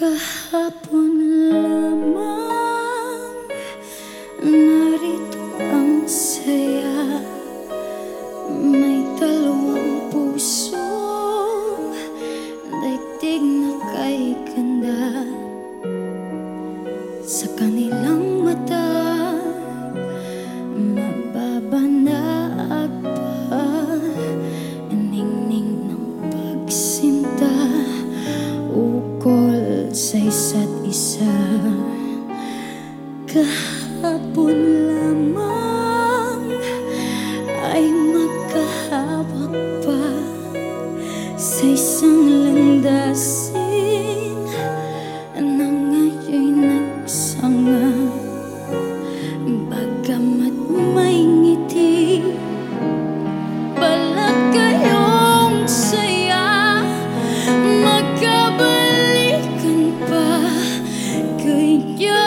Kahapon lamang narito ang saya. May dalawang pusong daigdig na kay ganda. Sa kanilang mata mababanaag pa ningning ng pagsinta ukol sa isa't isa. Kahapon lamang ay magkahawak pa sa isang landasin na ngayon'y nagsanga. Bagamat may ngiti, balat kayong saya, magkabalikan pa kaya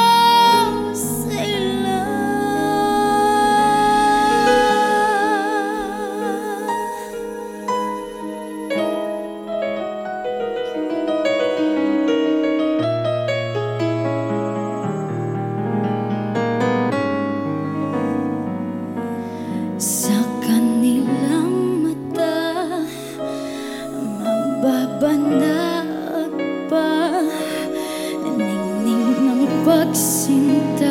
sila. Sa kanilang mata mababanaag pa ningning ng pagsinta.